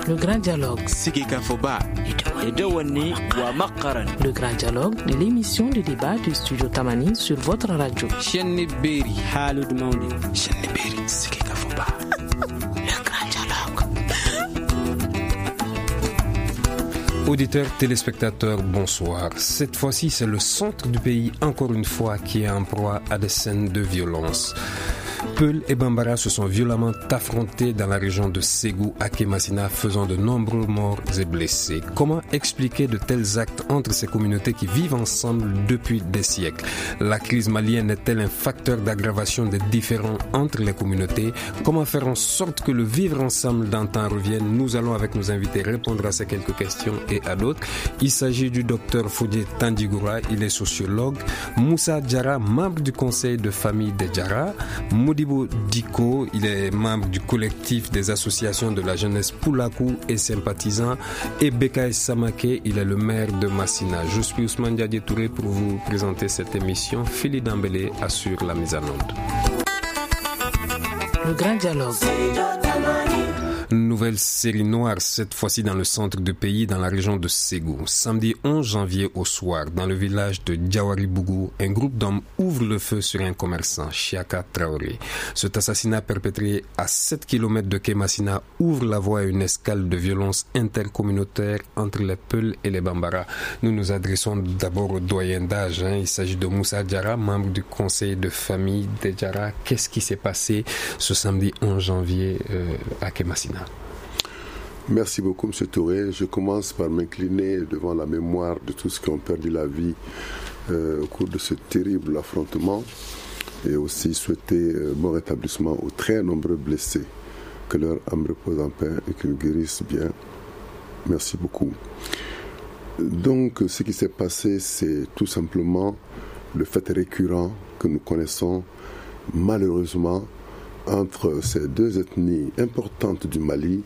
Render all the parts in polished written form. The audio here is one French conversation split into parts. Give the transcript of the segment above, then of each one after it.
Le grand dialogue. Sigika Foba. Edewani wa Makaran. Le grand dialogue de l'émission de débat du studio Tamani sur votre radio. Chenni Beri. Halud Maundi. Chenni Beri. Sigika Foba. Le grand dialogue. Auditeurs, téléspectateurs, bonsoir. Cette fois-ci, c'est le centre du pays, encore une fois, qui est en proie à des scènes de violence. Peul et Bambara se sont violemment affrontés dans la région de Ségou à Kémasina, faisant de nombreux morts et blessés. Comment expliquer de tels actes entre ces communautés qui vivent ensemble depuis des siècles? La crise malienne est-elle un facteur d'aggravation des différends entre les communautés? Comment faire en sorte que le vivre ensemble d'antan revienne? Nous allons avec nos invités répondre à ces quelques questions et à d'autres. Il s'agit du docteur Fodje Tandigoura, il est sociologue. Moussa Diarra, membre du conseil de famille des Diarra. Modibo Diko, il est membre du collectif des associations de la jeunesse Poulakou et sympathisant. Et Bekaï Samake, il est le maire de Massina. Je suis Ousmane Diadie Touré pour vous présenter cette émission. Philly Dambélé assure la mise en onde. Le grand dialogue. Nouvelle série noire, cette fois-ci dans le centre du pays, dans la région de Ségou. Samedi 11 janvier au soir, dans le village de Diawaribougou, un groupe d'hommes ouvre le feu sur un commerçant, Chiaka Traoré. Cet assassinat perpétré à 7 km de Kémasina ouvre la voie à une escale de violence intercommunautaire entre les Peuls et les Bambara. Nous nous adressons d'abord au doyen d'âge. Il s'agit de Moussa Diarra, membre du conseil de famille des Diarra. Qu'est-ce qui s'est passé ce samedi 11 janvier à Kémasina? Merci beaucoup, M. Touré. Je commence par m'incliner devant la mémoire de tous ceux qui ont perdu la vie au cours de ce terrible affrontement et aussi souhaiter bon rétablissement aux très nombreux blessés. Que leur âme repose en paix et qu'ils guérissent bien. Merci beaucoup. Donc, ce qui s'est passé, c'est tout simplement le fait récurrent que nous connaissons malheureusement entre ces deux ethnies importantes du Mali,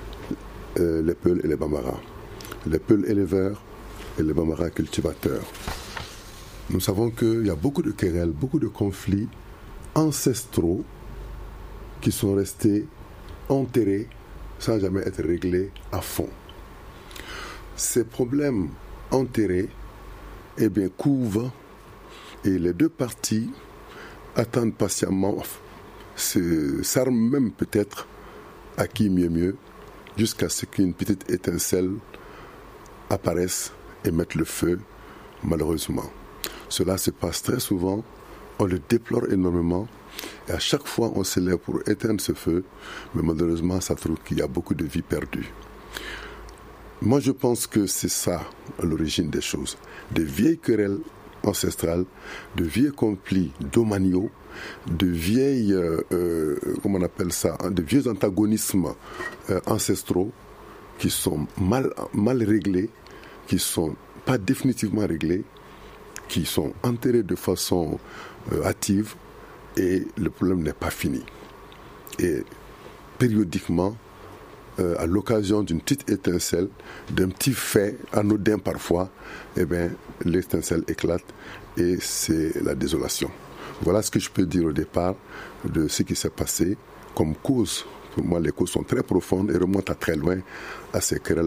les Peuls et les Bambara. Les Peuls éleveurs et les Bambara cultivateurs. Nous savons qu'il y a beaucoup de querelles, beaucoup de conflits ancestraux qui sont restés enterrés sans jamais être réglés à fond. Ces problèmes enterrés couvent et les deux parties attendent patiemment, s'arment même peut-être à qui mieux, jusqu'à ce qu'une petite étincelle apparaisse et mette le feu, malheureusement. Cela se passe très souvent, on le déplore énormément, et à chaque fois on se lève pour éteindre ce feu, mais malheureusement ça trouve qu'il y a beaucoup de vies perdues. Moi je pense que c'est ça l'origine des choses, des vieilles querelles ancestrales, de vieux conflits domaniaux, de vieilles, de vieux antagonismes ancestraux qui sont mal réglés, qui ne sont pas définitivement réglés, qui sont enterrés de façon hâtive et le problème n'est pas fini. Et périodiquement, à l'occasion d'une petite étincelle, d'un petit fait anodin parfois, l'étincelle éclate et c'est la désolation. Voilà ce que je peux dire au départ de ce qui s'est passé comme cause. Pour moi, les causes sont très profondes et remontent à très loin à ces querelles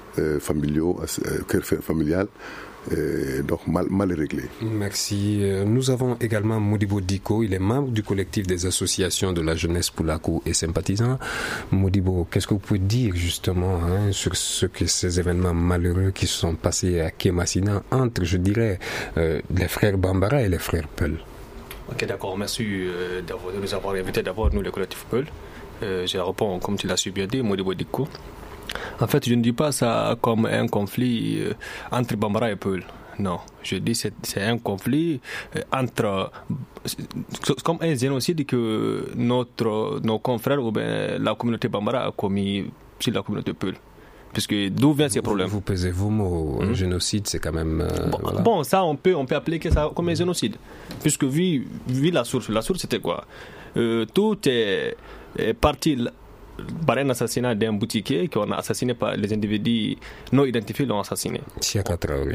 familiales. Donc mal réglé. Merci. Nous avons également Modibo Diko, il est membre du collectif des associations de la jeunesse Poulakou et sympathisant. Modibo, qu'est-ce que vous pouvez dire justement sur ces événements malheureux qui se sont passés à Kémasina entre, je dirais, les frères Bambara et les frères Peul? Ok, d'accord, merci de nous avoir invités d'abord, nous, le collectif Peul. Je réponds, comme tu l'as su bien dit, Modibo Diko. En fait, je ne dis pas ça comme un conflit entre Bambara et Peul. Non, je dis que c'est un conflit entre... comme un génocide que nos confrères ou bien la communauté Bambara a commis sur la communauté Peul. Puisque d'où viennent ces problèmes? Vous pesez vos mots. Un génocide, c'est quand même... Bon, ça, on peut appliquer ça comme un génocide. Puisque vu la source c'était quoi? Tout est parti par un assassinat d'un boutiquier qu'on a assassiné par les individus non identifiés l'ont assassiné. Chiaka Traoré.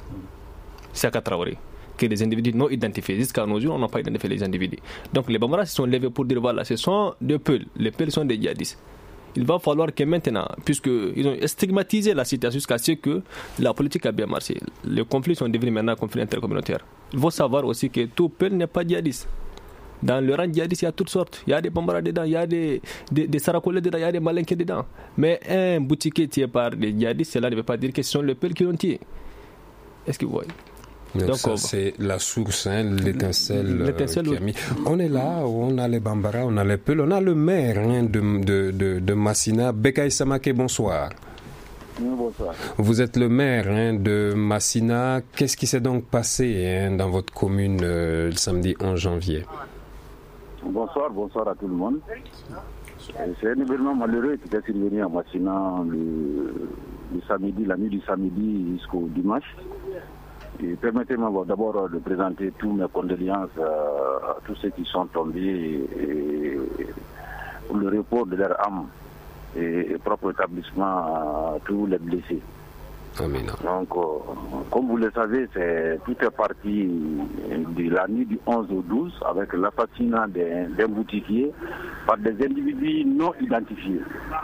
Que les individus non identifiés. Jusqu'à nos jours, on n'a pas identifié les individus. Donc les Bambara se sont levés pour dire voilà, ce sont des Peuls. Les Peuls sont des djihadistes. Il va falloir que maintenant, puisqu'ils ont stigmatisé la situation jusqu'à ce que la politique a bien marché, les conflits sont devenus maintenant conflits intercommunautaires. Il faut savoir aussi que tout peuple n'est pas djihadiste. Dans le rang djihadiste, il y a toutes sortes. Il y a des Bambara dedans, il y a des Sarakolais dedans, il y a des Malinké dedans. Mais un boutiquier tué par des djihadistes, cela ne veut pas dire que ce sont les peuples qui l'ont tué. Est-ce que vous voyez? Donc ça, c'est la source, l'étincelle qui a mis. On est là, on a les Bambara, on a les Peuls, on a le maire de Massina, Bekay Samake, bonsoir. Bonsoir. Vous êtes le maire de Massina. Qu'est-ce qui s'est donc passé dans votre commune le samedi 11 janvier? Bonsoir à tout le monde. C'est un événement malheureux qui s'est survenu à Massina le samedi, la nuit du samedi jusqu'au dimanche. Et permettez-moi d'abord de présenter toutes mes condoléances à tous ceux qui sont tombés et pour le repos de leur âme et propre établissement à tous les blessés. Amen. Donc, comme vous le savez, tout est parti de la nuit du 11 au 12 avec l'assassinat d'un boutiquier par des individus non identifiés.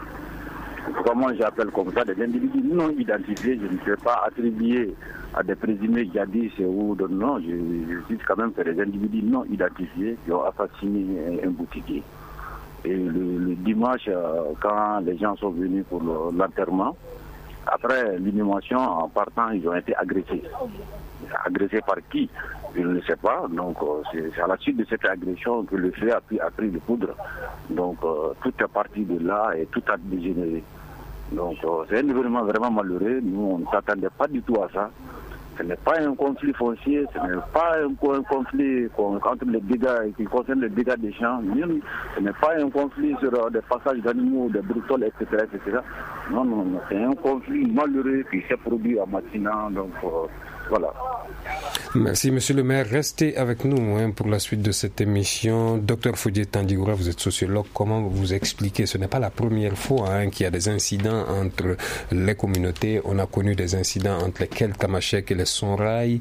Comment j'appelle comme ça, des individus non identifiés, je ne peux pas attribuer à des présumés djihadistes ou d'autres, non, je dis quand même que des individus non identifiés qui ont assassiné un boutiquier. Et le dimanche, quand les gens sont venus pour l'enterrement, après l'inhumation, en partant, ils ont été agressés. Agressés par qui? Je ne sais pas. Donc, c'est à la suite de cette agression que le feu a pris de poudre. Donc, tout est parti de là et tout a dégénéré. Donc, c'est un événement vraiment malheureux. Nous, on ne s'attendait pas du tout à ça. Ce n'est pas un conflit foncier, ce n'est pas un conflit entre les dégâts qui concerne les dégâts des champs, ce n'est pas un conflit sur des passages d'animaux, des broussoles, etc. Non, c'est un conflit malheureux qui s'est produit à Massina, donc voilà. Merci, monsieur le maire. Restez avec nous pour la suite de cette émission. Docteur Fodje Tandigoura, vous êtes sociologue. Comment vous expliquez? Ce n'est pas la première fois qu'il y a des incidents entre les communautés. On a connu des incidents entre les Keltamachek et les Sonraï.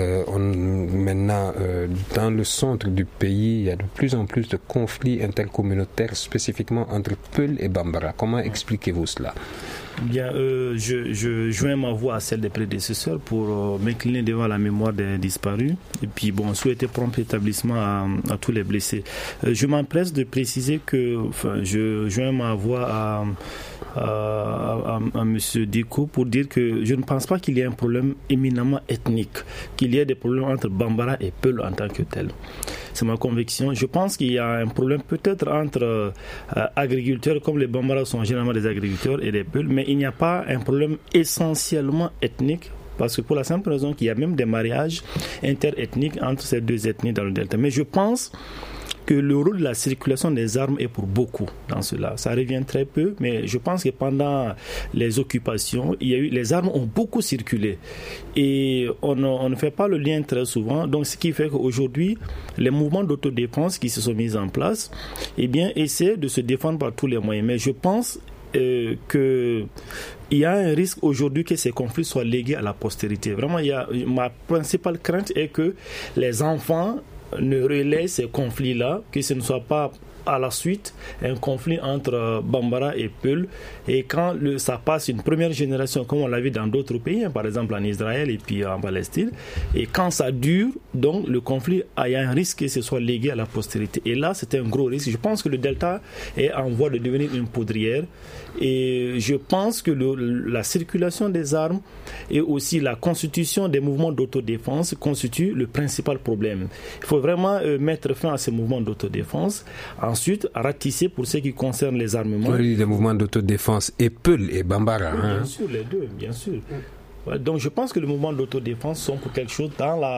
Maintenant, dans le centre du pays, il y a de plus en plus de conflits intercommunautaires, spécifiquement entre Peul et Bambara. Comment expliquez-vous cela? Bien, je joins ma voix à celle des prédécesseurs pour m'incliner devant la mémoire des disparus et puis souhaiter prompt établissement à tous les blessés. Je m'empresse de préciser que je joins ma voix à M. Diko pour dire que je ne pense pas qu'il y ait un problème éminemment ethnique, qu'il y ait des problèmes entre Bambara et Peul en tant que tel. C'est ma conviction. Je pense qu'il y a un problème peut-être entre agriculteurs, comme les Bambara sont généralement des agriculteurs et des Peuls, mais il n'y a pas un problème essentiellement ethnique, parce que pour la simple raison qu'il y a même des mariages interethniques entre ces deux ethnies dans le delta. Mais je pense que le rôle de la circulation des armes est pour beaucoup dans cela. Ça revient très peu, mais je pense que pendant les occupations, les armes ont beaucoup circulé. Et on ne fait pas le lien très souvent. Donc, ce qui fait qu'aujourd'hui, les mouvements d'autodéfense qui se sont mis en place, essaient de se défendre par tous les moyens. Mais je pense qu'il y a un risque aujourd'hui que ces conflits soient légués à la postérité. Vraiment, ma principale crainte est que les enfants ne relaient ces conflits-là, que ce ne soit pas à la suite un conflit entre Bambara et Peul, et quand ça passe une première génération, comme on l'a vu dans d'autres pays, par exemple en Israël et puis en Palestine, et quand ça dure, donc le conflit, il y a un risque que ce soit légué à la postérité. Et là, c'est un gros risque. Je pense que le delta est en voie de devenir une poudrière, et je pense que la circulation des armes et aussi la constitution des mouvements d'autodéfense constitue le principal problème. Il faut vraiment mettre fin à ces mouvements d'autodéfense. Ensuite, ratisser pour ce qui concerne les armements. Oui, les mouvements d'autodéfense et Peul et Bambara. Oui, bien sûr, les deux, bien sûr. Donc je pense que les mouvements d'autodéfense sont pour quelque chose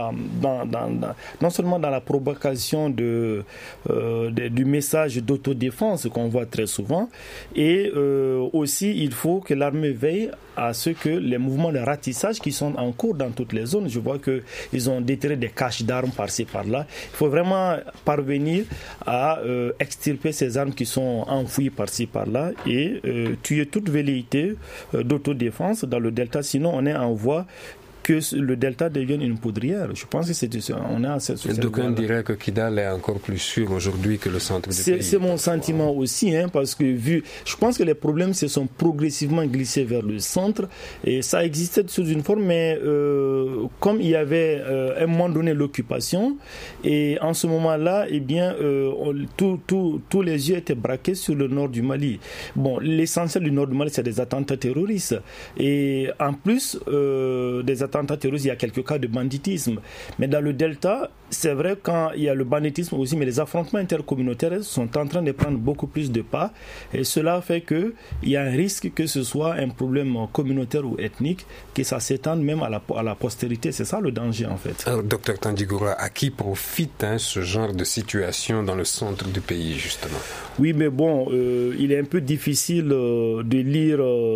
non seulement dans la provocation du message d'autodéfense qu'on voit très souvent, et aussi il faut que l'armée veille à ce que les mouvements de ratissage qui sont en cours dans toutes les zones, je vois qu'ils ont déterré des caches d'armes par-ci par-là. Il faut vraiment parvenir à extirper ces armes qui sont enfouies par-ci par-là et tuer toute velléité d'autodéfense dans le delta, sinon on est en voie que le delta devienne une poudrière. Je pense que on a cette d'aucuns diraient que Kidal est encore plus sûr aujourd'hui que le centre du pays. C'est mon sentiment aussi, parce que je pense que les problèmes se sont progressivement glissés vers le centre et ça existait sous une forme, mais comme il y avait à un moment donné l'occupation et en ce moment-là, eh bien, tous les yeux étaient braqués sur le nord du Mali. Bon, l'essentiel du nord du Mali, c'est des attentats terroristes et en plus des attentats terroristes, il y a quelques cas de banditisme. Mais dans le delta, c'est vrai quand il y a le banditisme aussi, mais les affrontements intercommunautaires sont en train de prendre beaucoup plus de pas et cela fait qu'il y a un risque que ce soit un problème communautaire ou ethnique, que ça s'étende même à la postérité. C'est ça le danger en fait. Alors, Dr Tandjigora, à qui profite ce genre de situation dans le centre du pays justement? Oui, mais bon, il est un peu difficile de lire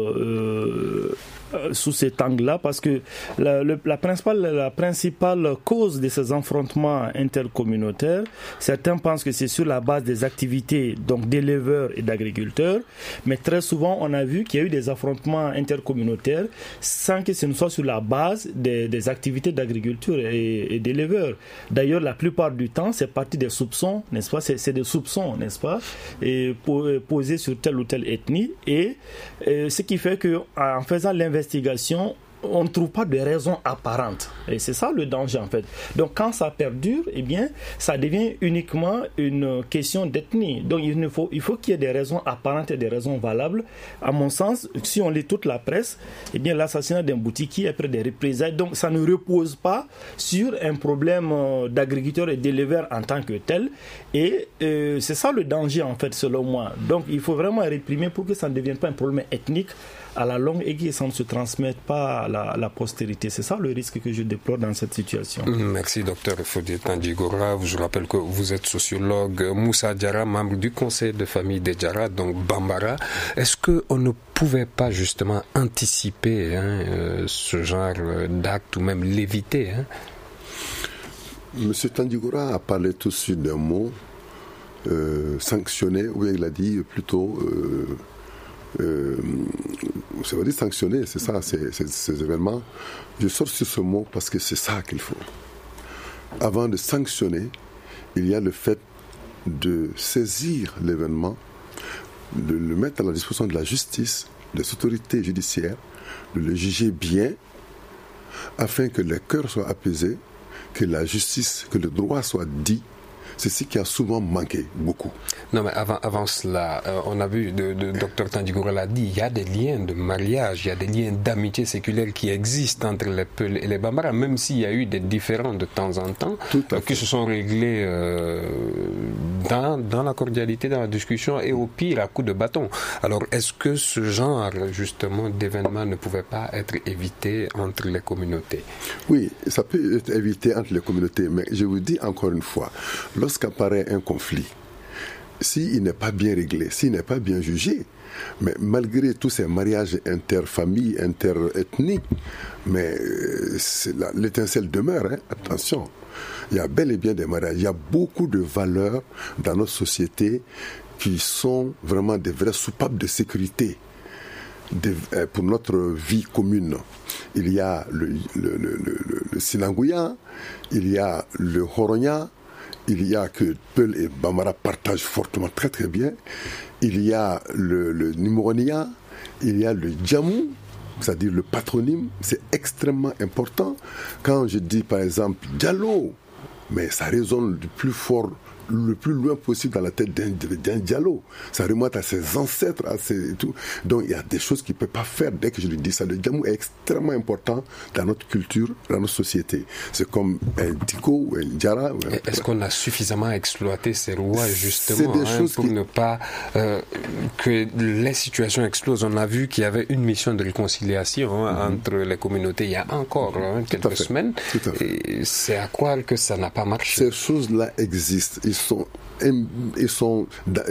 sous cet angle-là parce que la principale cause de ces affrontements intercommunautaires, certains pensent que c'est sur la base des activités donc d'éleveurs et d'agriculteurs, mais très souvent on a vu qu'il y a eu des affrontements intercommunautaires sans que ce ne soit sur la base des activités d'agriculture et d'éleveurs. D'ailleurs, la plupart du temps, c'est parti des soupçons, n'est-ce pas? C'est des soupçons, n'est-ce pas? Et posés sur telle ou telle ethnie et ce qui fait qu'en faisant l'investigation, on ne trouve pas de raison apparente. Et c'est ça le danger en fait. Donc quand ça perdure, eh bien, ça devient uniquement une question d'ethnie. Donc il faut qu'il y ait des raisons apparentes et des raisons valables. À mon sens, si on lit toute la presse, eh bien, l'assassinat d'un boutiquier après des représailles, donc ça ne repose pas sur un problème d'agriculteurs et d'éleveurs en tant que tel. Et c'est ça le danger en fait, selon moi. Donc il faut vraiment réprimer pour que ça ne devienne pas un problème ethnique à la longue et que ça ne se transmette pas à la postérité. C'est ça le risque que je déplore dans cette situation. Merci, docteur Fodé Tandjigora. Je rappelle que vous êtes sociologue. Moussa Diarra, membre du conseil de famille des Diarra, donc Bambara. Est-ce qu'on ne pouvait pas justement anticiper ce genre d'acte ou même l'éviter? Monsieur Tandjigora a parlé tout de suite d'un mot, sanctionner, ou il a dit plutôt... ça veut dire sanctionner, c'est ça, ces événements. Je sors sur ce mot parce que c'est ça qu'il faut. Avant de sanctionner, il y a le fait de saisir l'événement, de le mettre à la disposition de la justice, des autorités judiciaires, de le juger bien, afin que les cœurs soient apaisés, que la justice, que le droit soit dit. C'est ce qui a souvent manqué, beaucoup. Non, mais avant cela, on a vu, Dr Tandjigora l'a dit, il y a des liens de mariage, il y a des liens d'amitié séculaire qui existent entre les Peuls et les Bambara, même s'il y a eu des différends de temps en temps, qui se sont réglés dans la cordialité, dans la discussion, et au pire, à coups de bâton. Alors, est-ce que ce genre, justement, d'événements ne pouvait pas être évité entre les communautés? Oui, ça peut être évité entre les communautés, mais je vous dis encore une fois, lorsqu'apparaît un conflit, s'il n'est pas bien réglé, s'il n'est pas bien jugé, mais malgré tous ces mariages interfamilles, interethniques, mais l'étincelle demeure, attention. Il y a bel et bien des mariages, il y a beaucoup de valeurs dans notre société qui sont vraiment des vrais soupapes de sécurité pour notre vie commune. Il y a le Sinangouya, il y a le Horonya, il y a que Peul et Bambara partagent fortement très très bien. Il y a le Nimoronia, il y a le Djamou, c'est-à-dire le patronyme, c'est extrêmement important. Quand je dis par exemple Diallo, mais ça résonne du plus fort, le plus loin possible dans la tête d'un Diallo. Ça remonte à ses ancêtres, et tout. Donc il y a des choses qu'il ne peut pas faire dès que je lui dis ça. Le Djamou est extrêmement important dans notre culture, dans notre société. C'est comme un Diko ou un Diarra. Est-ce qu'on a suffisamment exploité ces rois justement pour ne pas que les situations explosent? On a vu qu'il y avait une mission de réconciliation entre les communautés il y a encore quelques semaines. Et c'est à croire que ça n'a pas marché. Ces choses-là existent. Ils sont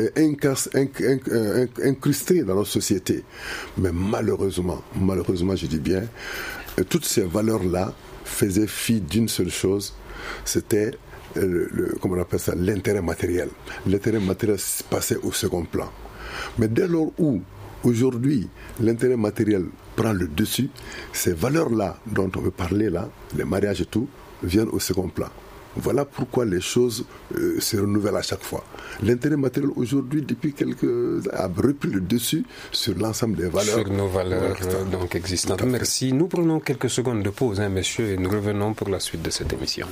incrustés dans notre société. Mais malheureusement, je dis bien, toutes ces valeurs-là faisaient fi d'une seule chose, c'était comment on appelle ça, l'intérêt matériel. L'intérêt matériel passait au second plan. Mais dès lors où, aujourd'hui, l'intérêt matériel prend le dessus, ces valeurs-là dont on veut parler là, les mariages et tout, viennent au second plan. Voilà pourquoi les choses se renouvellent à chaque fois. L'intérêt matériel aujourd'hui, depuis quelques a repris le dessus sur l'ensemble des valeurs. Sur nos valeurs donc existantes. Merci. Nous prenons quelques secondes de pause, messieurs, et nous revenons pour la suite de cette émission.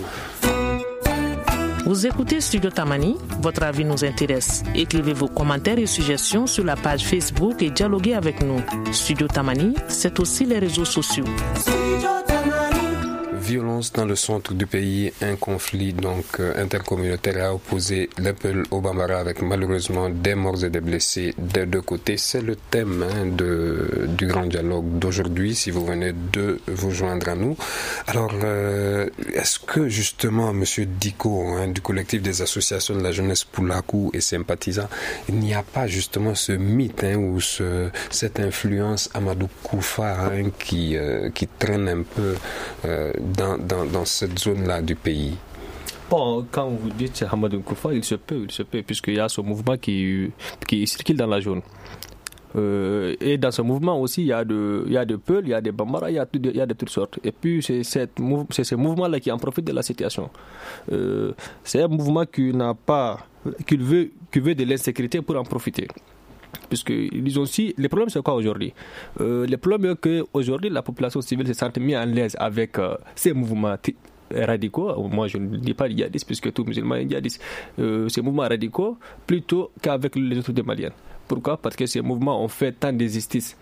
Vous écoutez Studio Tamani, votre avis nous intéresse. Écrivez vos commentaires et suggestions sur la page Facebook et dialoguez avec nous. Studio Tamani, c'est aussi les réseaux sociaux. Violence dans le centre du pays, un conflit donc intercommunautaire a opposé les Peuls au Bambara avec malheureusement des morts et des blessés des deux côtés. C'est le thème du grand dialogue d'aujourd'hui, si vous venez de vous joindre à nous. Alors, est-ce que justement, M. Diko, du collectif des associations de la jeunesse Poulakou et sympathisants, il n'y a pas justement ce mythe ou cette influence Amadou Koufa qui traîne un peu dans cette zone-là du pays? Bon, quand vous dites Hamadou Koufa, il se peut, puisqu'il y a ce mouvement qui circule dans la zone. Et dans ce mouvement aussi, il y a de Peuls, il y a des Bambara, il y a de toutes sortes. Et puis, c'est ce mouvement-là qui en profite de la situation. C'est un mouvement qui veut de l'insécurité pour en profiter. Puisque ils ont aussi, le problème c'est quoi aujourd'hui? Le problème est qu'aujourd'hui la population civile se sent mise à l'aise avec ces mouvements radicaux. Moi je ne dis pas djihadistes puisque tout musulman est djihadiste. Ces mouvements radicaux plutôt qu'avec les autorités maliennes. Pourquoi? Parce que ces mouvements ont fait tant d'injustices.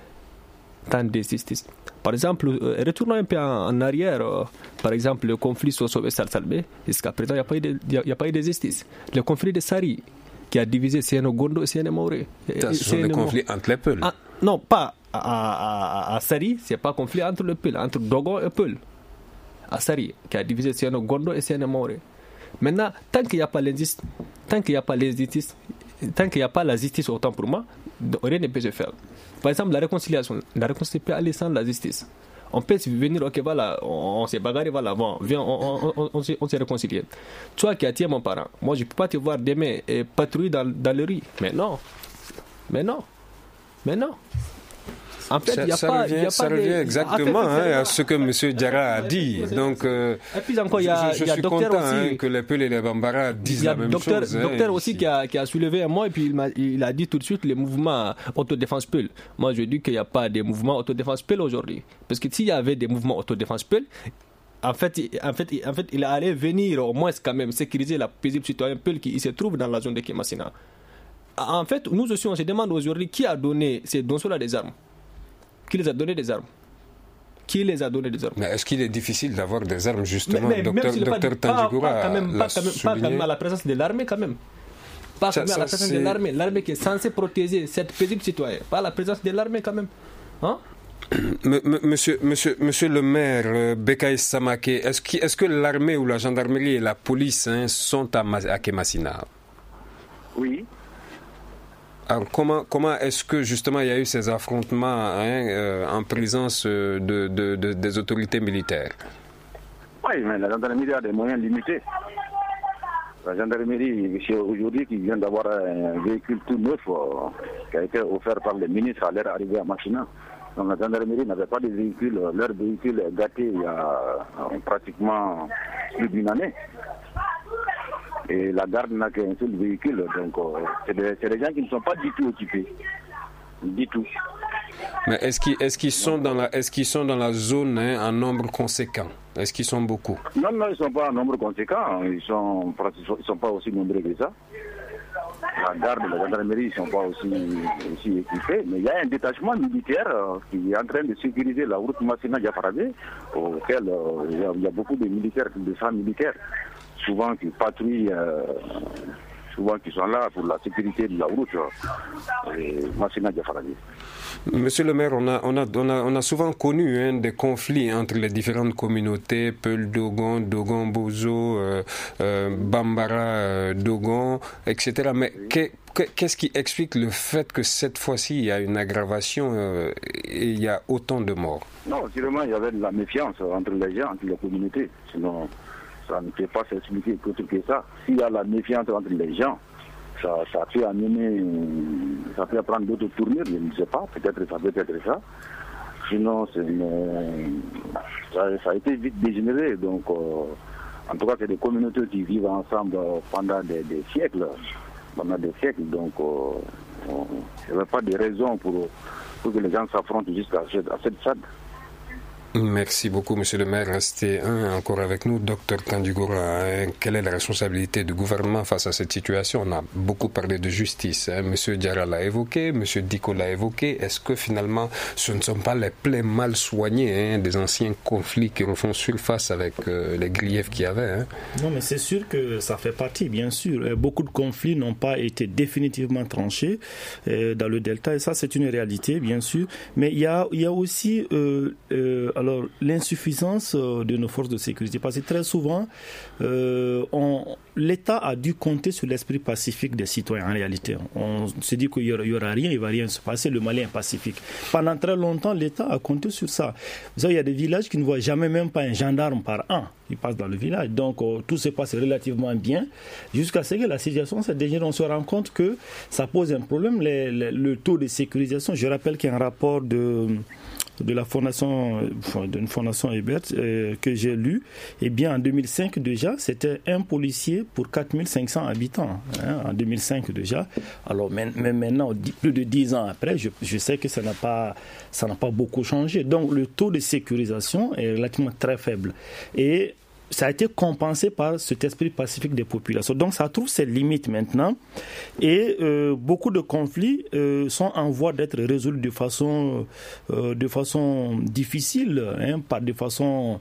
Par exemple, retournons un peu en arrière. Par exemple, le conflit sur Salsalbé, jusqu'à présent il n'y a pas eu de justice. Le conflit de Sari, qui a divisé Sieno Gondo et Sieno Mauré. Ce sont des conflits entre les Peuls. Non, pas à Sari, ce n'est pas un conflit entre les Peuls, entre Dogon et Peul. À Sari, qui a divisé Sieno Gondo et Sieno Mauré. Maintenant, tant qu'il n'y a pas l'injustice, tant qu'il n'y a pas la justice, autant pour moi, rien ne peut se faire. Par exemple, la réconciliation peut aller sans la justice. On peut venir, ok, voilà, on s'est bagarré, voilà, bon, viens, on s'est réconcilié. Toi qui as tué mon parent, moi je ne peux pas te voir demain et patrouiller dans le riz. Mais non. En fait, il n'y a pas. Ça revient exactement à ce que M. Diarra a dit. Donc, et puis encore, je suis content que les Peuls et les Bambara disent la même chose. Il y a le docteur aussi qui a soulevé un mot et puis il a dit tout de suite les mouvements autodéfense Peul. Moi, je dis qu'il n'y a pas de mouvements autodéfense Peul aujourd'hui. Parce que s'il y avait des mouvements autodéfense Peul, en fait, il allait venir au moins quand même sécuriser la paisible citoyen Peul qui se trouve dans la zone de Kémassina. En fait, nous aussi, on se demande aujourd'hui qui a donné ces dons-là des armes. Qui les a donné des armes? Mais est-ce qu'il est difficile d'avoir des armes, justement? Docteur Tandjigoura pas quand même à la présence de l'armée, quand même. Pas quand même à la présence de l'armée. L'armée qui est censée protéger cette paisible citoyenne. Pas à la présence de l'armée, quand même. Hein? Monsieur le maire, Bekaï Samake, est-ce que l'armée ou la gendarmerie et la police sont à Kémassina? Oui. Alors comment est-ce que justement il y a eu ces affrontements en présence des autorités militaires? Oui, mais la gendarmerie a des moyens limités. La gendarmerie, aujourd'hui, qui vient d'avoir un véhicule tout neuf qui a été offert par le ministre à leur arrivée à Machina. Donc la gendarmerie n'avait pas de véhicule. Leur véhicule est gâté il y a pratiquement plus d'une année. Et la garde n'a qu'un seul véhicule, donc c'est des gens qui ne sont pas du tout équipés. Du tout. Mais est-ce qu'ils sont dans la zone en nombre conséquent? Est-ce qu'ils sont beaucoup? Non, ils ne sont pas en nombre conséquent. Ils sont pas aussi nombreux que ça. La garde, la gendarmerie, ils ne sont pas aussi équipés. Mais il y a un détachement militaire qui est en train de sécuriser la route Massina-Diafaradé, auquel il y a beaucoup de militaires, de 100 militaires. Souvent qui patrouillent, souvent qui sont là pour la sécurité de la route. Monsieur le maire, on a souvent connu des conflits entre les différentes communautés, Peul Dogon, Dogon Bozo, Bambara Dogon, etc. Mais qu'est-ce qui explique le fait que cette fois-ci il y a une aggravation et il y a autant de morts? Non, sûrement il y avait de la méfiance entre les gens, entre les communautés. Sinon, ça ne peut pas s'expliquer autre que ça. S'il y a la méfiance entre les gens, ça peut amener, ça peut prendre d'autres tournures, je ne sais pas, peut-être ça peut être ça. Sinon, ça a été vite dégénéré. Donc, en tout cas, c'est des communautés qui vivent ensemble pendant des siècles. Donc, il n'y avait pas de raison pour que les gens s'affrontent jusqu'à cette stade. Merci beaucoup, monsieur le maire. Restez encore avec nous. Docteur Kandigura, quelle est la responsabilité du gouvernement face à cette situation? On a beaucoup parlé de justice. Monsieur Diarra l'a évoqué, monsieur Diko l'a évoqué. Est-ce que finalement, ce ne sont pas les plaies mal soignées des anciens conflits qui refont surface avec les griefs qu'il y avait? Non, mais c'est sûr que ça fait partie, bien sûr. Beaucoup de conflits n'ont pas été définitivement tranchés dans le delta, et ça, c'est une réalité, bien sûr. Mais il y a aussi alors, l'insuffisance de nos forces de sécurité, parce que très souvent, l'État a dû compter sur l'esprit pacifique des citoyens en réalité. On se dit qu'il n'y aura rien, il ne va rien se passer, le Mali est pacifique. Pendant très longtemps, l'État a compté sur ça. Vous savez, il y a des villages qui ne voient jamais même pas un gendarme par an qui passe dans le village. Donc, tout se passe relativement bien, jusqu'à ce que la situation se dégénère. On se rend compte que ça pose un problème, le taux de sécurisation. Je rappelle qu'il y a un rapport de la fondation, d'une fondation Ebert que j'ai lu, et bien en 2005 déjà, c'était un policier pour 4500 habitants, en 2005 déjà. Alors même maintenant, plus de 10 ans après, je sais que ça n'a pas beaucoup changé. Donc le taux de sécurisation est relativement très faible. Et ça a été compensé par cet esprit pacifique des populations. Donc ça trouve ses limites maintenant. Et beaucoup de conflits sont en voie d'être résolus de façon difficile, de façon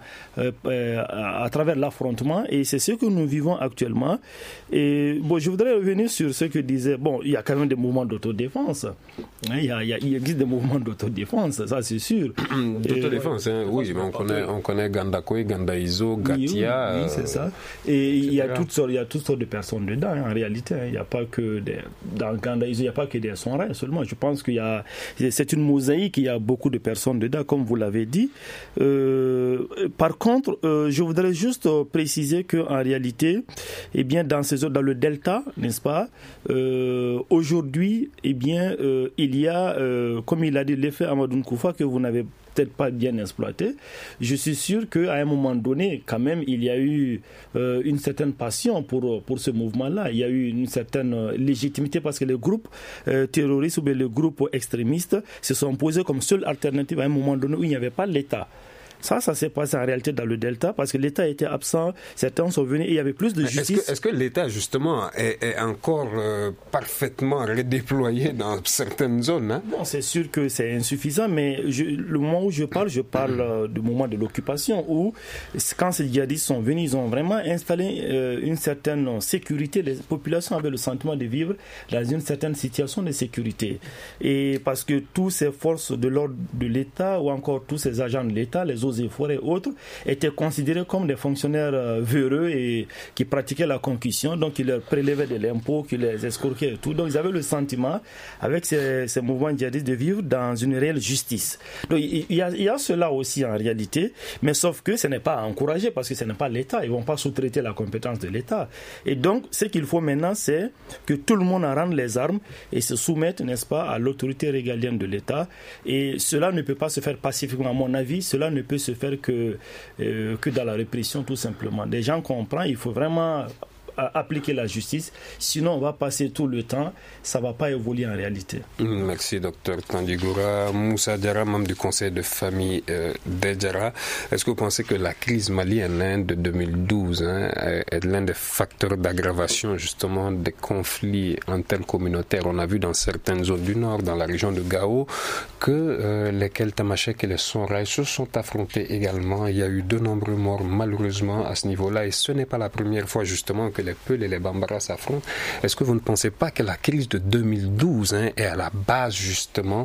à travers l'affrontement. Et c'est ce que nous vivons actuellement. Et je voudrais revenir sur ce que disait. Il y a quand même des mouvements d'autodéfense. Il existe des mouvements d'autodéfense, ça c'est sûr. D'autodéfense, oui, mais on connaît Gandakoy, Gandaizo, Gatia. Oui, c'est ça. Et il y a toutes sortes de personnes dedans, en réalité. Il n'y a pas que dans Gandaizo, il n'y a pas que des Sonrais seulement. Je pense c'est une mosaïque, il y a beaucoup de personnes dedans, comme vous l'avez dit. Par contre, je voudrais juste préciser qu'en réalité, dans le delta, n'est-ce pas, aujourd'hui, il y a, comme il a dit, l'effet Amadou Nkoufa que vous n'avez peut-être pas bien exploité. Je suis sûr qu'à un moment donné, quand même, il y a eu une certaine passion pour ce mouvement-là. Il y a eu une certaine légitimité parce que les groupes terroristes ou bien les groupes extrémistes se sont posés comme seule alternative à un moment donné où il n'y avait pas l'État. Ça s'est passé en réalité dans le delta parce que l'État était absent, certains sont venus et il y avait plus de justice. Est-ce que l'État justement est encore parfaitement redéployé dans certaines zones? Bon, c'est sûr que c'est insuffisant, mais le moment où je parle du moment de l'occupation où quand ces djihadistes sont venus, ils ont vraiment installé une certaine sécurité. Les populations avaient le sentiment de vivre dans une certaine situation de sécurité. Et parce que tous ces forces de l'ordre de l'État ou encore tous ces agents de l'État, les eaux et forêts et autres, étaient considérés comme des fonctionnaires véreux et qui pratiquaient la concussion, donc ils leur prélevaient de l'impôt, qui les escroquaient et tout. Donc ils avaient le sentiment, avec ces mouvements djihadistes, de vivre dans une réelle justice. Donc il y a cela aussi en réalité, mais sauf que ce n'est pas encouragé parce que ce n'est pas l'État, ils ne vont pas sous-traiter la compétence de l'État. Et donc ce qu'il faut maintenant, c'est que tout le monde rende les armes et se soumette, n'est-ce pas, à l'autorité régalienne de l'État. Et cela ne peut pas se faire pacifiquement, à mon avis, cela ne peut se faire que dans la répression, tout simplement. Les gens comprennent, il faut vraiment appliquer la justice, sinon on va passer tout le temps, ça ne va pas évoluer en réalité. Merci docteur Kandigura. Moussa Diarra, membre du conseil de famille d'Edjara, est-ce que vous pensez que la crise malienne de 2012 est l'un des facteurs d'aggravation justement des conflits intercommunautaires? On a vu dans certaines zones du nord, dans la région de Gao, que les Keltamachèques et les Songhai se sont affrontés également. Il y a eu de nombreux morts malheureusement à ce niveau-là et ce n'est pas la première fois justement que les Peuls et les Bambara s'affrontent. Est-ce que vous ne pensez pas que la crise de 2012 est à la base justement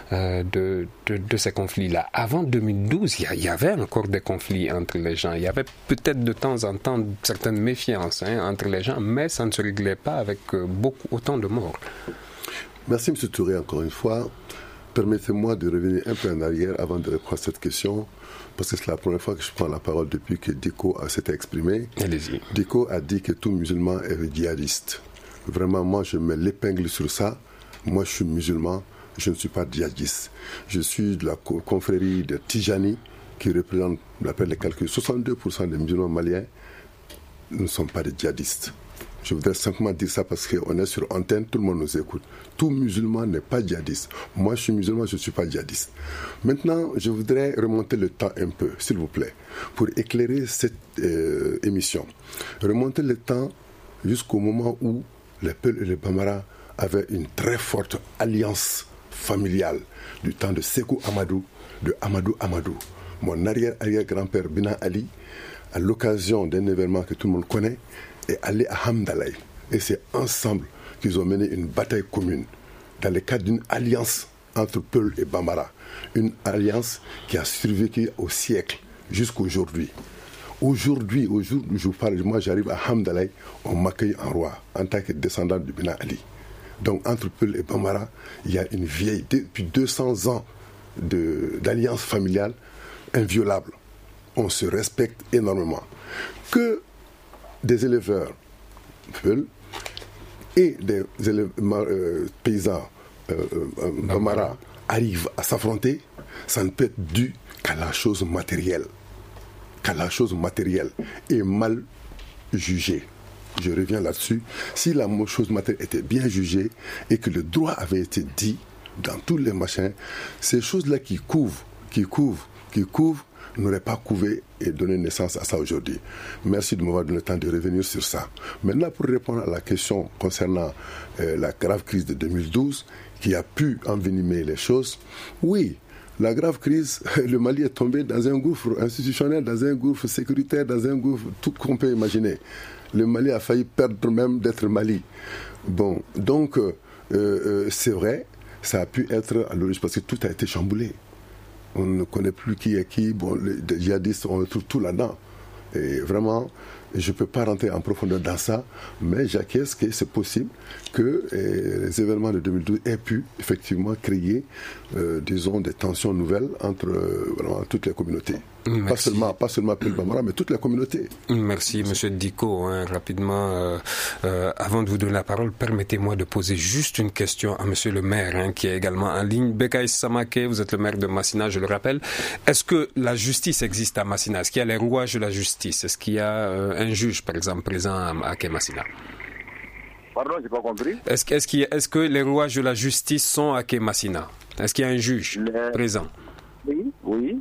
de ces conflits-là? Avant 2012, il y avait encore des conflits entre les gens. Il y avait peut-être de temps en temps certaines méfiances entre les gens, mais ça ne se réglait pas avec autant de morts. Merci M. Touré encore une fois. Permettez-moi de revenir un peu en arrière avant de répondre à cette question, parce que c'est la première fois que je prends la parole depuis que Diko s'était exprimé. Allez-y. Diko a dit que tout musulman est djihadiste. Vraiment, moi, je mets l'épingle sur ça. Moi, je suis musulman. je ne suis pas djihadiste. Je suis de la confrérie de Tijani, qui représente, d'après les calculs, 62% des musulmans maliens ne sont pas des djihadistes. Je voudrais simplement dire ça parce qu'on est sur antenne, tout le monde nous écoute. Tout musulman n'est pas djihadiste. Moi, je suis musulman, je ne suis pas djihadiste. Maintenant, je voudrais remonter le temps un peu, s'il vous plaît, pour éclairer cette émission. Remonter le temps jusqu'au moment où les Peuls et les Bambara avaient une très forte alliance familiale du temps de Sékou Amadou, de Amadou Amadou. Mon arrière-arrière-grand-père Bina Ali, à l'occasion d'un événement que tout le monde connaît, est allé à Hamdalaï. Et c'est ensemble qu'ils ont mené une bataille commune dans le cadre d'une alliance entre Peul et Bambara. Une alliance qui a survécu au siècle jusqu'à aujourd'hui. Aujourd'hui, au jour où je vous parle, moi j'arrive à Hamdalaï, on m'accueille en roi en tant que descendant de Bina Ali. Donc entre Peul et Bambara, il y a une vieille, depuis 200 ans d'alliance familiale inviolable. On se respecte énormément. Que des éleveurs Peul et des paysans Bambara arrivent à s'affronter, ça ne peut être dû qu'à la chose matérielle. Qu'à la chose matérielle est mal jugée. Je reviens là-dessus. Si la chose matérielle était bien jugée et que le droit avait été dit dans tous les machins, ces choses-là qui couvrent, n'auraient pas couvé et donné naissance à ça aujourd'hui. Merci de m'avoir donné le temps de revenir sur ça. Maintenant, pour répondre à la question concernant la grave crise de 2012, qui a pu envenimer les choses, oui, la grave crise, le Mali est tombé dans un gouffre institutionnel, dans un gouffre sécuritaire, dans un gouffre, tout qu'on peut imaginer. Le Mali a failli perdre même d'être Mali. Bon, donc, c'est vrai, ça a pu être à l'origine parce que tout a été chamboulé. On ne connaît plus qui est qui. Bon, les djihadistes, on retrouve tout là-dedans. Et vraiment, je ne peux pas rentrer en profondeur dans ça, mais j'acquiesce que c'est possible que les événements de 2012 aient pu effectivement créer, disons, des tensions nouvelles entre vraiment toutes les communautés. Pas seulement Peul Bambara, mais toute la communauté. Merci, Monsieur Diko. Rapidement, avant de vous donner la parole, permettez-moi de poser juste une question à Monsieur le maire, qui est également en ligne. Bekaï Samake, vous êtes le maire de Massina, je le rappelle. Est-ce que la justice existe à Massina? Est-ce qu'il y a les rouages de la justice? Est-ce qu'il y a un juge, par exemple, présent à Massina? Pardon, j'ai pas compris. Est-ce que les rouages de la justice sont à Massina? Est-ce qu'il y a un juge présent? Oui.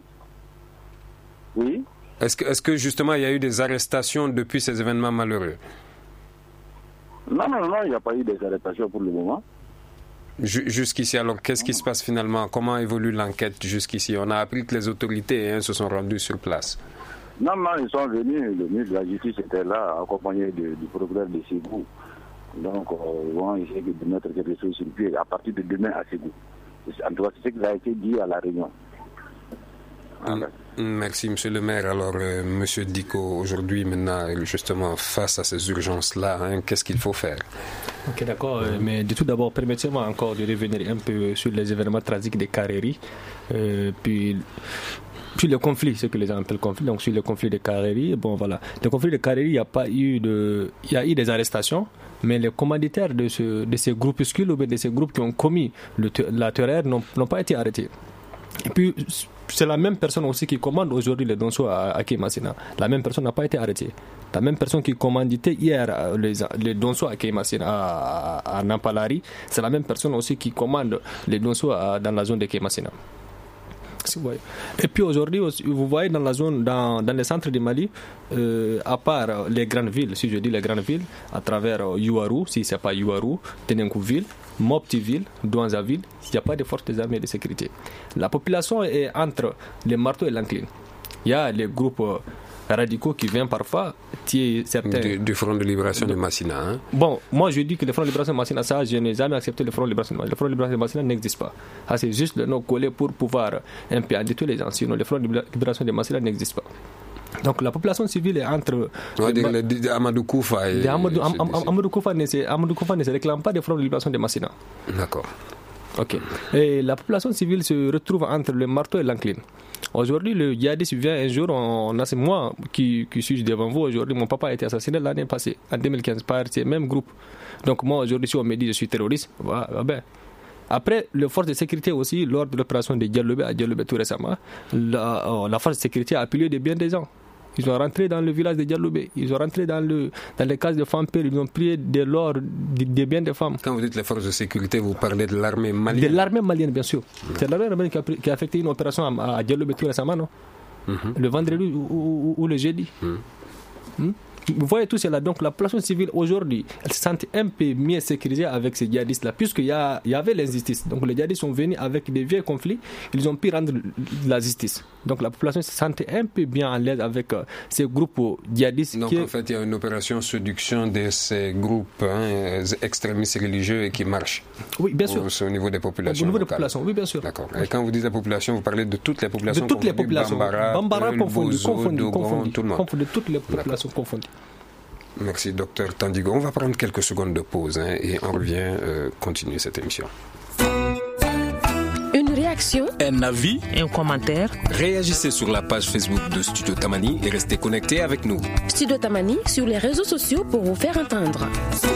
Est-ce que justement il y a eu des arrestations depuis ces événements malheureux? Non, il n'y a pas eu des arrestations pour le moment. Jusqu'ici, alors qu'est-ce qui se passe finalement? Comment évolue l'enquête jusqu'ici? On a appris que les autorités se sont rendues sur place. Non, ils sont venus, le ministre de la Justice était là, accompagné du procureur de Ségou. Donc, ils vont essayer de mettre quelque chose sur pied à partir de demain à Ségou. En tout cas, c'est ce qui a été dit à la réunion. Voilà. Merci, Monsieur le maire. Alors, Monsieur Diko, aujourd'hui, maintenant, justement, face à ces urgences-là, qu'est-ce qu'il faut faire? Ok, d'accord. Mais de tout d'abord, permettez-moi encore de revenir un peu sur les événements tragiques des Karéri. Puis le conflit, ce que les gens appellent conflit, donc sur le conflit des Karéri, bon voilà. Le conflit des Karéri, il y a eu des arrestations, mais les commanditaires de ces groupuscules ou de ces groupes qui ont commis la terreur n'ont pas été arrêtés. Et puis, c'est la même personne aussi qui commande aujourd'hui les Donso à Kemassina. La même personne n'a pas été arrêtée. La même personne qui commanditait hier les Donso à Kemassina, à Nampalari, c'est la même personne aussi qui commande les Donso dans la zone de Kemassina. Et puis aujourd'hui, vous voyez dans la zone, dans les centres du Mali, à part les grandes villes, si je dis les grandes villes, à travers Youarou, si ce n'est pas Youarou, Tenenkouville, Moptiville, Douanzaville, il n'y a pas de forces des armées de sécurité. La population est entre les marteaux et l'encline. Il y a les groupes radicaux qui viennent parfois tuer certains. Du Front de Libération de Massina. Bon, moi je dis que le Front de Libération de Massina, ça, je n'ai jamais accepté le Front de Libération de Massina. Le Front de Libération de Massina n'existe pas. Ah, c'est juste le nom collé pour pouvoir un peu indiquer les gens. Sinon, le Front de Libération de Massina n'existe pas. Donc la population civile est entre... Amadou Koufa Amadou Koufa ne se réclame pas des Front de Libération de Massina. D'accord. Ok. Et la population civile se retrouve entre le marteau et l'encline. Aujourd'hui, le djihadiste vient un jour, c'est moi qui suis devant vous aujourd'hui. Mon papa a été assassiné l'année passée, en 2015, par ces mêmes groupes. Donc moi, aujourd'hui, si on me dit que je suis terroriste, ben, Après, les forces de sécurité aussi, lors de l'opération de Dialobé à Dialobé tout récemment, la force de sécurité a appelé des biens des gens. Ils sont rentrés dans le village de Dialobé, ils sont rentrés dans les cases de femmes pères, ils ont pris des biens des femmes. Quand vous dites les forces de sécurité, vous parlez de l'armée malienne? De l'armée malienne, bien sûr. C'est l'armée malienne qui a effectué une opération à Dialobé tout récemment, non? Le vendredi ou le jeudi. Vous voyez tout cela. Donc la population civile aujourd'hui, elle se sent un peu mieux sécurisée avec ces djihadistes-là, puisqu'il y avait l'injustice. Donc les djihadistes sont venus avec des vieux conflits, ils ont pu rendre la justice. Donc la population se sentait un peu bien à l'aise avec ces groupes djihadistes. Donc en fait, il y a une opération séduction de ces groupes extrémistes religieux et qui marche. Oui, bien sûr. Au niveau des populations. Au niveau des populations, oui, bien sûr. D'accord. Et quand vous dites la population, vous parlez de toutes les populations. De toutes les populations. Bambara confondu, tout le monde. De toutes les populations confondues. Merci, docteur Tandigo. On va prendre quelques secondes de pause et on revient continuer cette émission. Une réaction, un avis, un commentaire. Réagissez sur la page Facebook de Studio Tamani et restez connectés avec nous. Studio Tamani sur les réseaux sociaux pour vous faire entendre.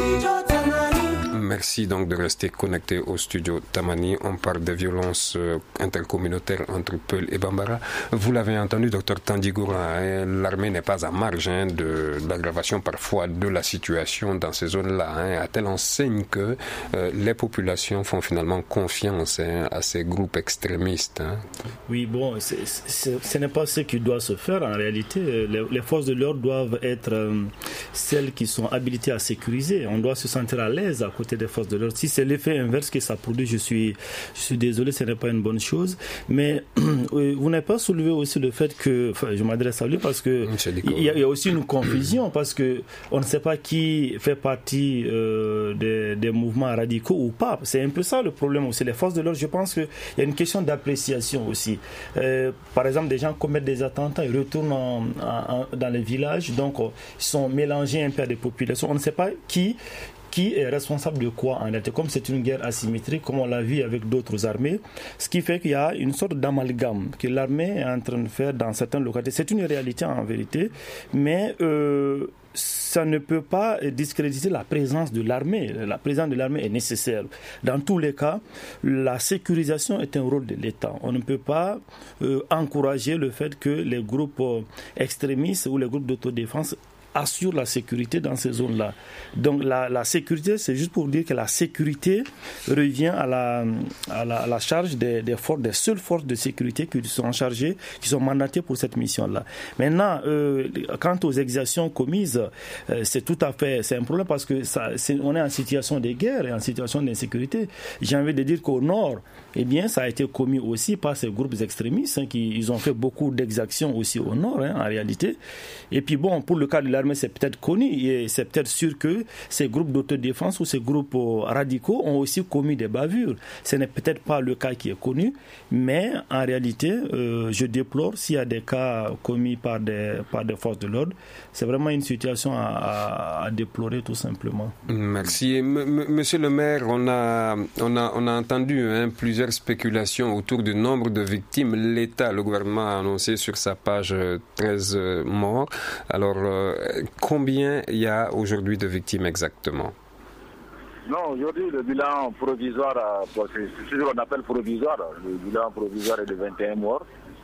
Merci donc de rester connecté au studio Tamani. On parle de violences intercommunautaires entre Peul et Bambara. Vous l'avez entendu, docteur Tandigoura, l'armée n'est pas à marge de l'aggravation parfois de la situation dans ces zones-là, à telle enseigne que les populations font finalement confiance à ces groupes extrémistes. Oui, bon, ce n'est pas ce qui doit se faire en réalité. Les forces de l'ordre doivent être celles qui sont habilitées à sécuriser. On doit se sentir à l'aise à côté des forces de l'ordre. Si c'est l'effet inverse que ça produit, je suis désolé, ce n'est pas une bonne chose. Mais vous n'avez pas soulevé aussi le fait que, je m'adresse à lui parce que il y a aussi une confusion parce que on ne sait pas qui fait partie des mouvements radicaux ou pas. C'est un peu ça le problème aussi. Les forces de l'ordre, je pense qu'il y a une question d'appréciation aussi. Par exemple, des gens commettent des attentats, ils retournent dans les villages, donc ils sont mélangés un peu à des populations. On ne sait pas qui est responsable de quoi en réalité, comme c'est une guerre asymétrique, comme on l'a vu avec d'autres armées, ce qui fait qu'il y a une sorte d'amalgame que l'armée est en train de faire dans certaines localités. C'est une réalité en vérité, mais ça ne peut pas discréditer la présence de l'armée. La présence de l'armée est nécessaire. Dans tous les cas, la sécurisation est un rôle de l'État. On ne peut pas encourager le fait que les groupes extrémistes ou les groupes d'autodéfense assure la sécurité dans ces zones-là. Donc la sécurité, c'est juste pour dire que la sécurité revient à la charge des seules forces de sécurité qui sont chargées, qui sont mandatées pour cette mission-là. Maintenant, quant aux exactions commises, c'est un problème parce que on est en situation de guerre et en situation d'insécurité. J'ai envie de dire qu'au nord, eh bien, ça a été commis aussi par ces groupes extrémistes ils ont fait beaucoup d'exactions aussi au nord, en réalité. Et puis bon, pour le cas de l'armée, c'est peut-être connu et c'est peut-être sûr que ces groupes d'autodéfense ou ces groupes radicaux ont aussi commis des bavures. Ce n'est peut-être pas le cas qui est connu, mais en réalité, je déplore s'il y a des cas commis par des forces de l'ordre. C'est vraiment une situation à déplorer tout simplement. Merci. Monsieur le maire, on a entendu plusieurs spéculations autour du nombre de victimes. L'État, le gouvernement a annoncé sur sa page 13 morts. Alors, combien il y a aujourd'hui de victimes exactement? Non, aujourd'hui, le bilan provisoire, c'est ce qu'on appelle provisoire. Le bilan provisoire est de 21 morts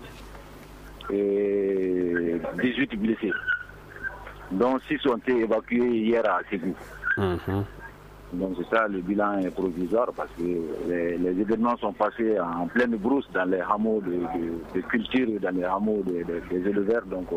et 18 blessés. Donc 6 ont été évacués hier à Ségou. Donc c'est ça, le bilan est provisoire parce que les événements sont passés en pleine brousse dans les hameaux de culture, dans les hameaux des éleveurs. Donc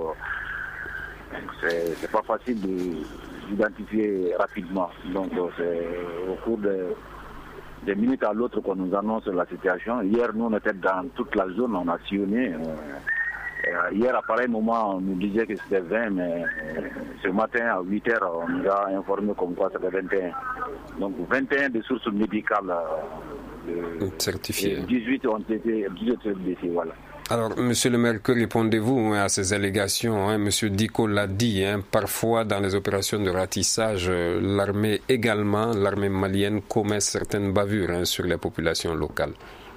c'est pas facile d'identifier rapidement. Donc c'est au cours des minutes à l'autre qu'on nous annonce la situation. Hier, nous, on était dans toute la zone, on a sillonné. Hier, à pareil moment, on nous disait que c'était 20, mais ce matin, à 8h, on nous a informé comme quoi c'était 21. Donc 21 de sources médicales certifiées. 18 ont été blessés, voilà. Alors, monsieur le maire, que répondez-vous à ces allégations? Monsieur Diko l'a dit, parfois dans les opérations de ratissage, l'armée malienne commet certaines bavures sur les populations locales.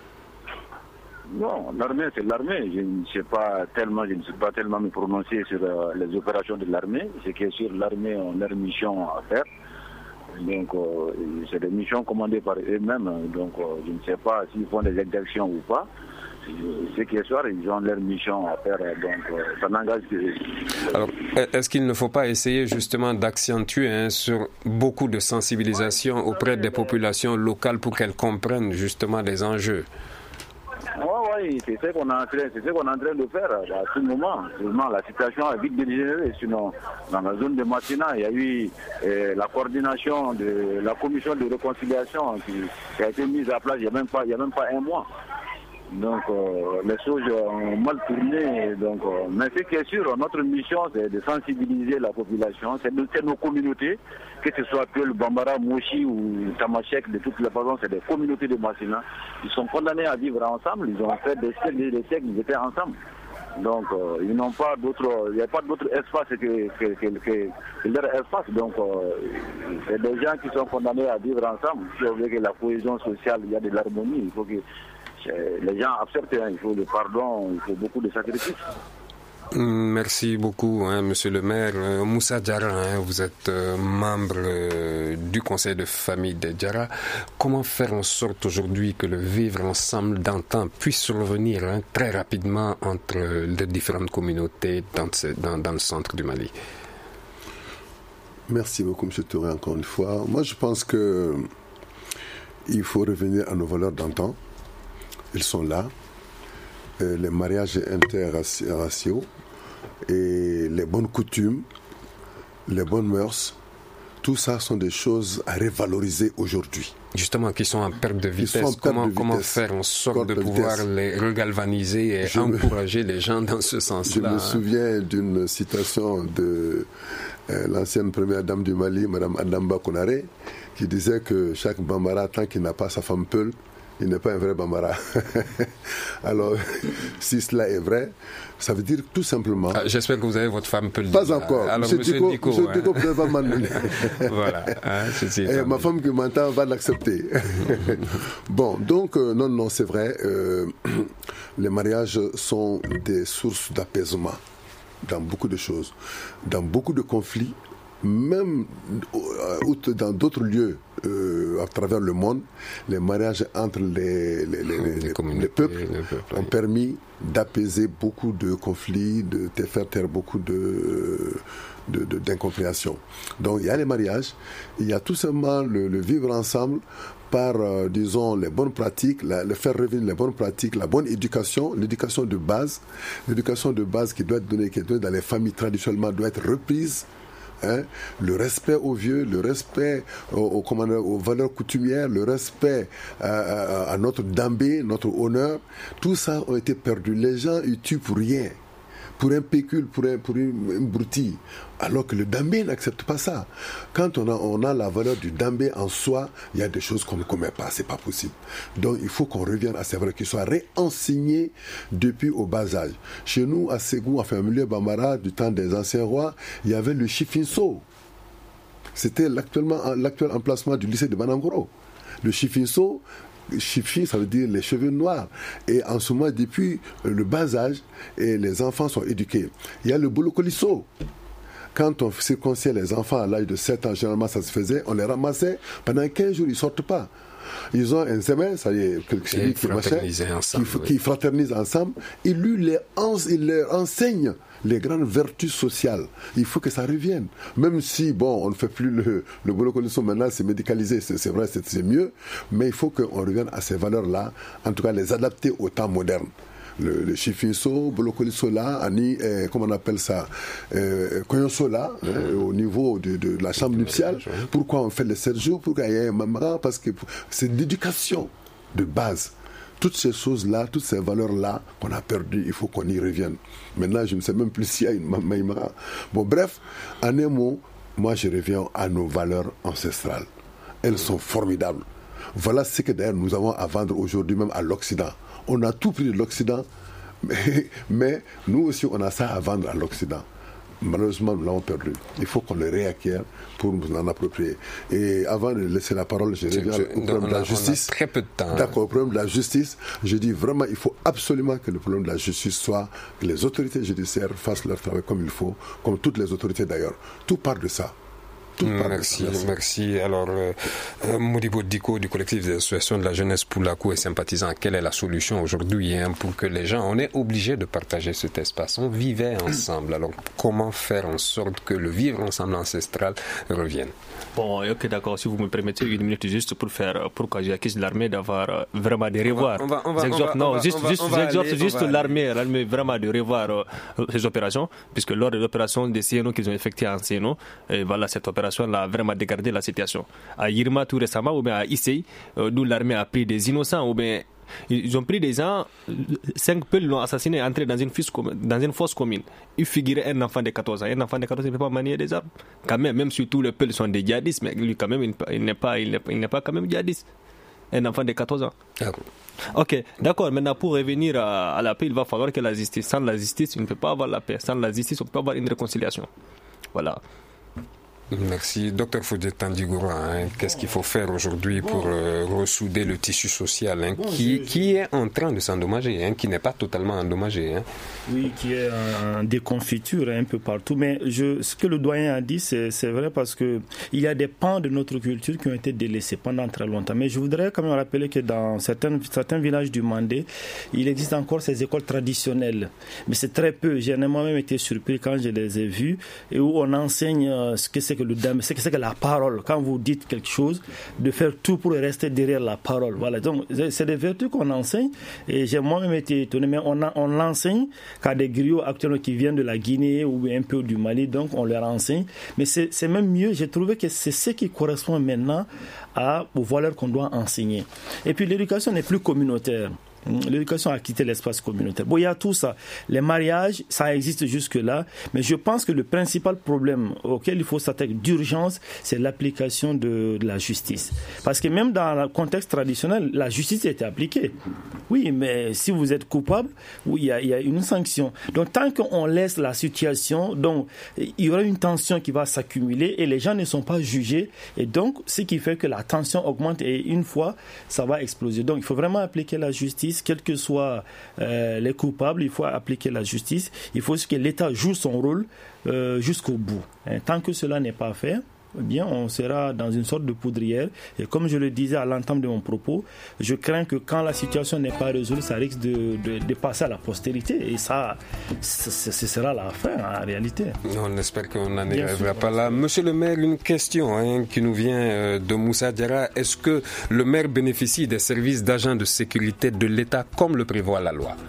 Non, l'armée, c'est l'armée. Je ne suis pas tellement me prononcer sur les opérations de l'armée. Ce qui est sûr, l'armée a leur mission à faire. Donc, c'est des missions commandées par eux-mêmes. Donc, je ne sais pas s'ils font des exactions ou pas. Ce qui est sûr, ils ont leur mission à faire. Donc, ça n'engage que eux. Alors, est-ce qu'il ne faut pas essayer justement d'accentuer sur beaucoup de sensibilisation auprès des populations locales pour qu'elles comprennent justement les enjeux? Oui, c'est ce qu'on est en train de faire à tout moment. Seulement, la situation a vite dégénéré. Sinon, dans la zone de Matina, il y a eu la coordination de la commission de réconciliation qui a été mise à place il n'y a même pas un mois. Donc, les choses ont mal tourné. Donc, mais ce qui est sûr, notre mission, c'est de sensibiliser la population, c'est nos communautés, que ce soit Peul, Bambara, Moshi ou Tamashek, de toutes les façons, c'est des communautés de Massina. Ils sont condamnés à vivre ensemble, ils ont fait des siècles, ils étaient ensemble. Donc, ils n'ont pas d'autre, il n'y a pas d'autre espace que leur espace. Donc, c'est des gens qui sont condamnés à vivre ensemble. Si on veut que la cohésion sociale, il y a de l'harmonie, il faut que les gens acceptent, il faut le pardon, il faut beaucoup de sacrifices. Merci beaucoup, monsieur le maire. Moussa Diarra, vous êtes membre du conseil de famille de Diarra. Comment faire en sorte aujourd'hui que le vivre ensemble d'antan puisse revenir très rapidement entre les différentes communautés dans le centre du Mali? Merci beaucoup, monsieur Touré, encore une fois. Moi, je pense qu'il faut revenir à nos valeurs d'antan. Ils sont là, les mariages interraciaux et les bonnes coutumes, les bonnes mœurs, tout ça sont des choses à revaloriser aujourd'hui. Justement, qui sont en perte de vitesse. Comment faire en sorte de pouvoir les regalvaniser et encourager les gens dans ce sens-là? Je me souviens d'une citation de l'ancienne première dame du Mali, Mme Adamba Konaré, qui disait que chaque Bambara, tant qu'il n'a pas sa femme Peul, il n'est pas un vrai Bambara. Alors, si cela est vrai, ça veut dire tout simplement... j'espère que vous avez votre femme Peul. Pas encore. Alors, Monsieur Diko peut pas m'en donner. Voilà. Ma femme qui m'entend va l'accepter. Bon, donc, non, c'est vrai. Les mariages sont des sources d'apaisement dans beaucoup de choses, dans beaucoup de conflits. Même dans d'autres lieux à travers le monde, les mariages entre les peuples ont permis d'apaiser beaucoup de conflits, de faire taire beaucoup d'incompréhension. Donc il y a les mariages, il y a tout simplement le vivre ensemble par, disons, les bonnes pratiques, le faire revenir les bonnes pratiques, la bonne éducation, l'éducation de base qui doit être donnée, dans les familles traditionnellement doit être reprise. Le respect aux vieux, le respect aux valeurs coutumières, le respect à notre dambé, notre honneur, tout ça a été perdu. Les gens ils tuent pour rien, pour un pécule, pour une broutille, alors que le dambé n'accepte pas ça. Quand on a la valeur du dambé en soi, il y a des choses qu'on ne commet pas, c'est pas possible. Donc il faut qu'on revienne à ces valeurs qui soient réenseignées depuis au bas âge. Chez nous, à Ségou, au milieu Bambara, du temps des anciens rois, il y avait le Chifinso. C'était l'actuel emplacement du lycée de Banangoro. Le Chifinso, Chifi, ça veut dire les cheveux noirs. Et en ce moment, depuis le bas âge, et les enfants sont éduqués. Il y a le Bolokoliso. Quand on circonciait les enfants à l'âge de 7 ans, généralement ça se faisait, on les ramassait, pendant 15 jours, ils ne sortent pas. Ils ont un zémen, ça y est, qui fraternisent ensemble. Il leur enseigne les grandes vertus sociales. Il faut que ça revienne. Même si, on ne fait plus le bolokoliso maintenant, c'est médicalisé, c'est vrai, c'est mieux, mais il faut qu'on revienne à ces valeurs-là, en tout cas les adapter au temps moderne. Le Chifinso, Bolokolisola, Ani, comment on appelle ça, Koyosola, au niveau de la chambre nuptiale. Pourquoi on fait les 7 jours? Pourquoi il y a un mamara? Parce que c'est l'éducation de base. Toutes ces choses-là, toutes ces valeurs-là qu'on a perdues, il faut qu'on y revienne. Maintenant, je ne sais même plus s'il y a une mamara. Bon, bref, en un mot, moi je reviens à nos valeurs ancestrales. Elles sont formidables. Voilà ce que d'ailleurs nous avons à vendre aujourd'hui même à l'Occident. On a tout pris de l'Occident, mais nous aussi on a ça à vendre à l'Occident. Malheureusement, nous l'avons perdu. Il faut qu'on le réacquiert pour nous en approprier. Et avant de laisser la parole, je reviens au problème de la justice. On a très peu de temps. D'accord, au problème de la justice, je dis vraiment, il faut absolument que le problème de la justice soit que les autorités judiciaires fassent leur travail comme il faut, comme toutes les autorités d'ailleurs. Tout part de ça. Merci. Alors, Modibo Diko du collectif des associations de la jeunesse Poulakou et sympathisants, quelle est la solution aujourd'hui pour que les gens, on est obligé de partager cet espace, on vivait ensemble, alors comment faire en sorte que le vivre ensemble ancestral revienne? Bon, ok, d'accord, si vous me permettez une minute juste pour que j'accuse l'armée d'avoir vraiment de revoir. J'exhorte juste l'armée vraiment de revoir ces opérations, puisque lors de l'opération des CNO qu'ils ont effectuées en CNO, et voilà, cette opération-là a vraiment dégradé la situation. À Yirma tout récemment, ou bien à Issei, d'où l'armée a pris des innocents, ou bien ils ont pris des gens, 5 Peuls l'ont assassiné, entré dans une fosse commune. Il figurait un enfant de 14 ans. Un enfant de 14 ans ne peut pas manier des armes. Quand même si tous les Peuls sont des djihadistes, mais lui quand même, il n'est pas quand même djihadiste. Un enfant de 14 ans. Ok, d'accord. Maintenant, pour revenir à la paix, il va falloir que la justice. Sans la justice, on ne peut pas avoir la paix. Sans la justice, on ne peut pas avoir une réconciliation. Voilà. Merci. Docteur Fodé Tandigoura, qu'est-ce qu'il faut faire aujourd'hui pour ressouder le tissu social qui est en train de s'endommager, qui n'est pas totalement endommagé? Oui, qui est en déconfiture un peu partout. Mais ce que le doyen a dit, c'est vrai parce qu'il y a des pans de notre culture qui ont été délaissés pendant très longtemps. Mais je voudrais quand même rappeler que dans certains villages du Mandé, il existe encore ces écoles traditionnelles. Mais c'est très peu. J'ai moi-même été surpris quand je les ai vues et où on enseigne ce que c'est que le dame, c'est que la parole. Quand vous dites quelque chose, de faire tout pour rester derrière la parole. Voilà. Donc, c'est des vertus qu'on enseigne. Et j'ai moi-même été étonné, mais on l'enseigne qu'à des griots actuellement qui viennent de la Guinée ou un peu du Mali, donc on leur enseigne. Mais c'est même mieux. J'ai trouvé que c'est ce qui correspond maintenant aux valeurs qu'on doit enseigner. Et puis, l'éducation n'est plus communautaire. L'éducation a quitté l'espace communautaire. Bon, il y a tout ça. Les mariages, ça existe jusque-là. Mais je pense que le principal problème auquel il faut s'attaquer d'urgence, c'est l'application de la justice. Parce que même dans le contexte traditionnel, la justice a été appliquée. Oui, mais si vous êtes coupable, oui, il y a une sanction. Donc, tant qu'on laisse la situation, donc, il y aura une tension qui va s'accumuler et les gens ne sont pas jugés. Et donc, ce qui fait que la tension augmente et une fois, ça va exploser. Donc, il faut vraiment appliquer la justice. Quels que soient les coupables, il faut appliquer la justice. Il faut que l'État joue son rôle jusqu'au bout. Tant que cela n'est pas fait, eh bien, on sera dans une sorte de poudrière. Et comme je le disais à l'entame de mon propos, je crains que quand la situation n'est pas résolue, ça risque de passer à la postérité. Et ça, ce sera la fin en réalité. On espère qu'on n'en arrivera pas là. Monsieur le maire, une question qui nous vient de Moussa Diarra. Est-ce que le maire bénéficie des services d'agents de sécurité de l'État comme le prévoit la loi?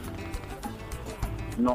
Non.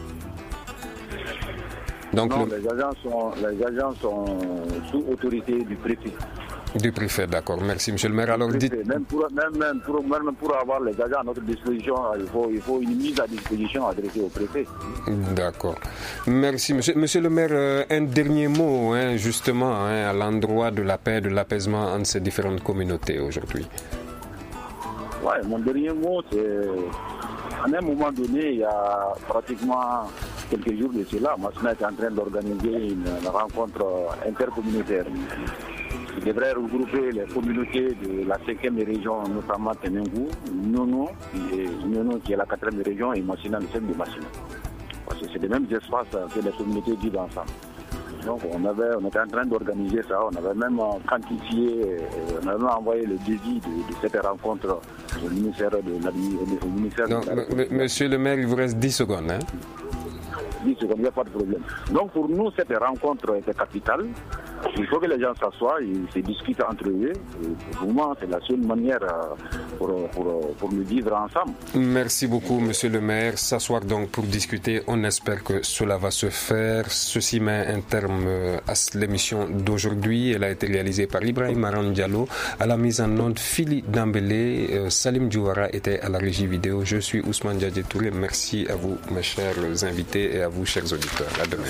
Donc non, les agents sont sous autorité du préfet. Du préfet, d'accord. Merci, monsieur le maire. Alors, dites... Même pour avoir les agents à notre disposition, il faut une mise à disposition adressée au préfet. D'accord. Merci, monsieur le maire. Un dernier mot, justement, à l'endroit de la paix, de l'apaisement entre ces différentes communautés aujourd'hui. Ouais, mon dernier mot, c'est... À un moment donné, il y a pratiquement quelques jours de cela, Massina est en train d'organiser une rencontre intercommunautaire qui devrait regrouper les communautés de la 5e région, notamment Tenengou, Nyono qui est la 4e région et Massina, le centre de Massina. Parce que c'est les mêmes espaces que les communautés vivent ensemble. Donc on était en train d'organiser ça, on avait même quantifié, on avait même envoyé le devis de cette rencontre au ministère Monsieur le maire, il vous reste 10 secondes. 10 secondes, il n'y a pas de problème. Donc pour nous, cette rencontre était capitale. Il faut que les gens s'assoient, ils se discutent entre eux. Pour moi, c'est la seule manière pour nous vivre ensemble. Merci beaucoup, monsieur le maire. S'asseoir donc pour discuter. On espère que cela va se faire. Ceci met un terme à l'émission d'aujourd'hui. Elle a été réalisée par Ibrahim Aran Diallo. À la mise en onde, Phili Dambélé. Salim Djouara était à la régie vidéo. Je suis Ousmane Diadje Touré. Merci à vous, mes chers invités, et à vous, chers auditeurs. À demain.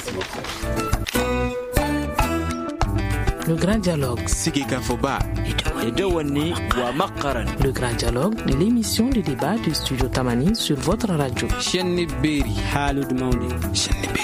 Le grand dialogue. Le grand dialogue de l'émission de débat du studio Tamani sur votre radio.